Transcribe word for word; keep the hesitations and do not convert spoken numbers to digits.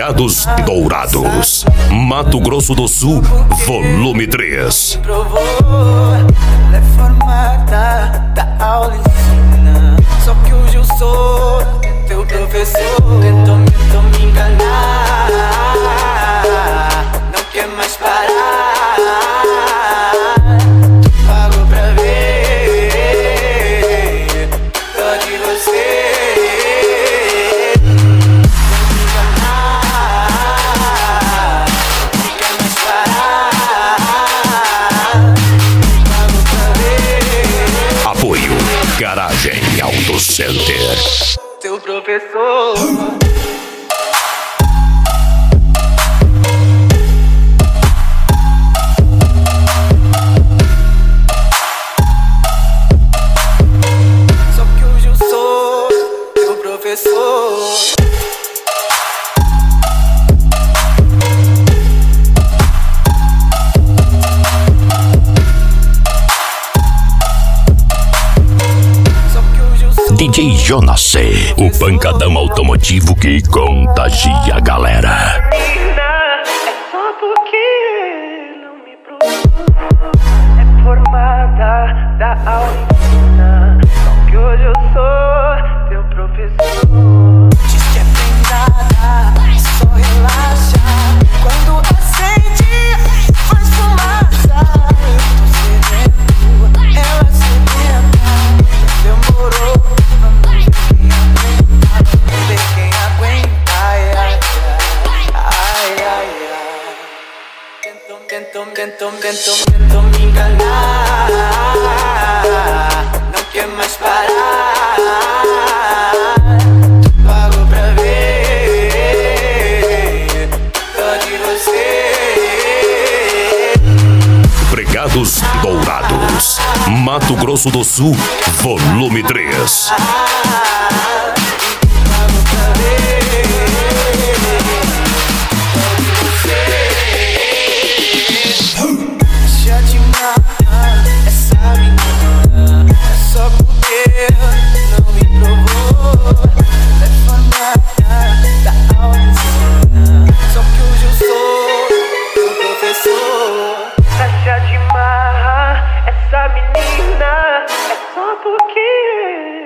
Pregados Dourados, Mato Grosso do Sul, volume três. Ela é formada da aula ensina, só que hoje eu sou teu professor. Tentou, tentou me enganar, não quer mais parar. Pagou pra ver, só de você. Apoio Garagem Auto Center. Teu professor. Só que hoje eu sou teu professor. D J Jonas C, o pancadão automotivo que contagia a galera. É só porque não me provou. É formada da aula ensina, só que hoje eu sou teu professor. Diz que é prendada, só relaxa. Quando acende, faz fumaça. Eu tô sedento, ela sedenta. Demorou. Tentou, tentou, tentou, tentou me enganar, não quer mais parar. Pagou pra ver, só de você. Pregados Dourados, Mato Grosso do Sul, volume três. Essa menina é só porque